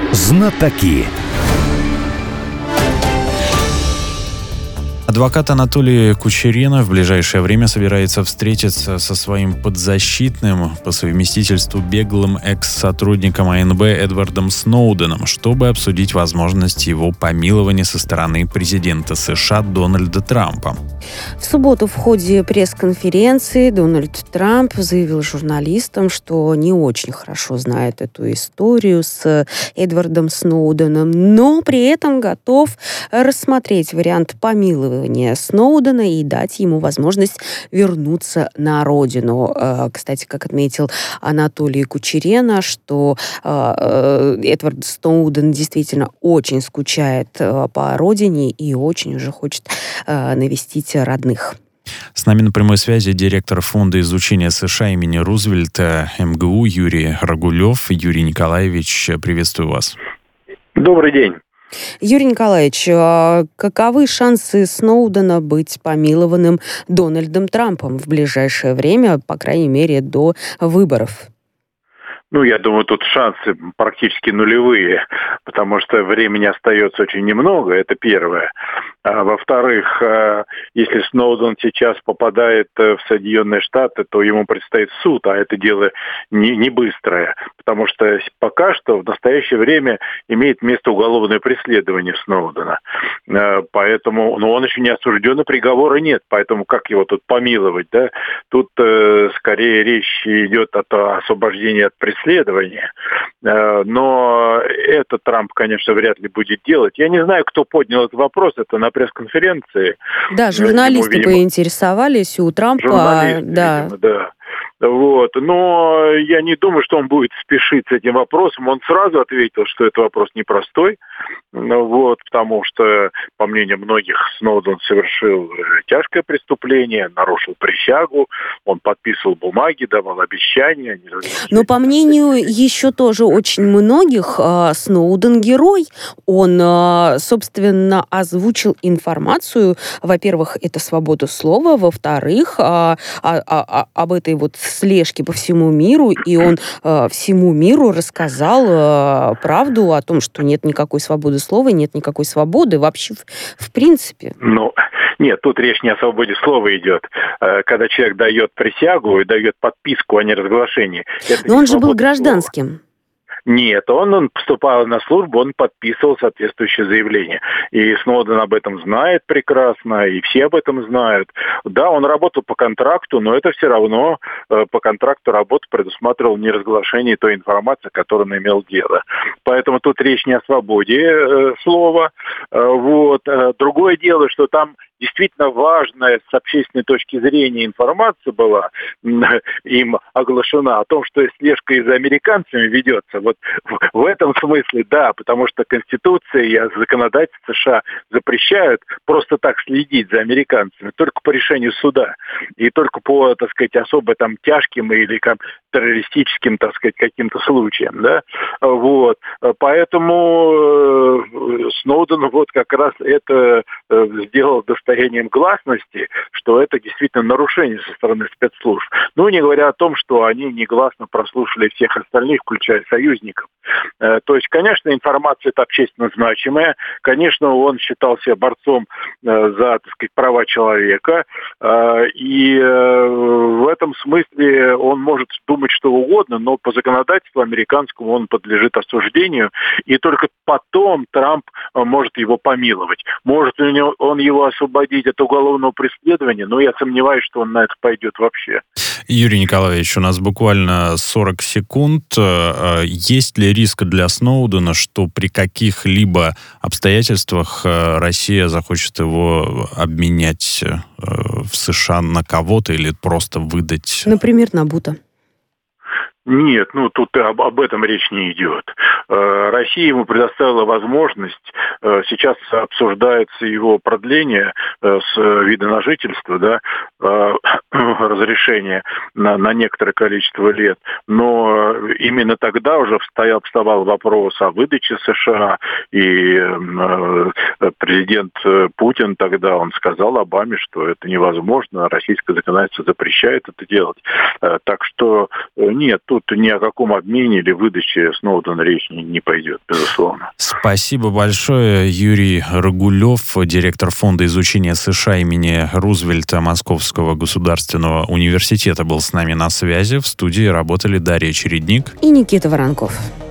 Знатоки. Адвокат Анатолий Кучеренов в ближайшее время собирается встретиться со своим подзащитным, по совместительству беглым экс-сотрудником АНБ Эдвардом Сноуденом, чтобы обсудить возможность его помилования со стороны президента США Дональда Трампа. В субботу в ходе пресс-конференции Дональд Трамп заявил журналистам, что не очень хорошо знает эту историю с Эдвардом Сноуденом, но при этом готов рассмотреть вариант помилования Сноудена и дать ему возможность вернуться на родину. Кстати, как отметил Анатолий Кучеренов, что Эдвард Сноуден действительно очень скучает по родине и очень уже хочет навестить родных. С нами на прямой связи директор Фонда изучения США имени Рузвельта МГУ Юрий Рагулев. Юрий Николаевич, приветствую вас. Добрый день. Юрий Николаевич, каковы шансы Сноудена быть помилованным Дональдом Трампом в ближайшее время, по крайней мере, до выборов? Я думаю, тут шансы практически нулевые, потому что времени остается очень немного, это первое. А во-вторых, если Сноуден сейчас попадает в Соединенные Штаты, то ему предстоит суд, а это дело не быстрое, потому что пока что в настоящее время имеет место уголовное преследование Сноудена. Поэтому, он еще не осужден, и приговора нет, поэтому как его тут помиловать, да? Тут скорее речь идет о освобождении от преследования. Но это Трамп, конечно, вряд ли будет делать. Я не знаю, кто поднял этот вопрос, это на пресс-конференции. Да, журналисты поинтересовались у Трампа. Журналисты, видимо, да. Но я не думаю, что он будет спешить с этим вопросом. Он сразу ответил, что это вопрос непростой. Потому что, по мнению многих, Сноуден совершил тяжкое преступление, нарушил присягу, он подписывал бумаги, давал обещания. Но, по мнению еще тоже очень многих, Сноуден герой. Он, собственно, озвучил информацию. Во-первых, это свобода слова. Во-вторых, об этой слежке по всему миру, и он всему миру рассказал правду о том, что нет никакой свободы слова, нет никакой свободы вообще в принципе. Нет, тут речь не о свободе слова идет. Когда человек дает присягу и дает подписку о неразглашении. Но он же был гражданским. Слова. Нет, он поступал на службу, он подписывал соответствующее заявление. И Сноуден об этом знает прекрасно, и все об этом знают. Да, он работал по контракту, но это все равно по контракту работа предусматривала неразглашение той информации, которой он имел дело. Поэтому тут речь не о свободе слова. Другое дело, что там действительно важная с общественной точки зрения информация была им оглашена о том, что слежка и за американцами ведется. В этом смысле, да, потому что Конституция и законодательство США запрещают просто так следить за американцами, только по решению суда. И только по, особо тяжким или террористическим, каким-то случаям, да. Поэтому Сноуден как раз это сделал достоянием гласности, что это действительно нарушение со стороны спецслужб. Не говоря о том, что они негласно прослушали всех остальных, включая союзников. То есть, конечно, информация это общественно значимая. Конечно, он считал себя борцом за, права человека. И в этом смысле он может думать что угодно, но по законодательству американскому он подлежит осуждению. И только потом Трамп может его помиловать. Может ли он его освободить от уголовного преследования, но я сомневаюсь, что он на это пойдет вообще. Юрий Николаевич, у нас буквально 40 секунд. Есть ли риск для Сноудена, что при каких-либо обстоятельствах Россия захочет его обменять в США на кого-то или просто выдать? Например, на Бута. Нет, тут об этом речь не идет. Россия ему предоставила возможность, сейчас обсуждается его продление с вида на жительство, да, разрешение на некоторое количество лет, но именно тогда уже вставал вопрос о выдаче США, и президент Путин тогда, он сказал Обаме, что это невозможно, российское законодательство запрещает это делать. Так что нет, тут ни о каком обмене или выдаче Сноудена речь не пойдет. безусловно. Спасибо большое. Юрий Рогулев, директор Фонда изучения США имени Рузвельта Московского государственного университета, был с нами на связи. В студии работали Дарья Чередник и Никита Воронков.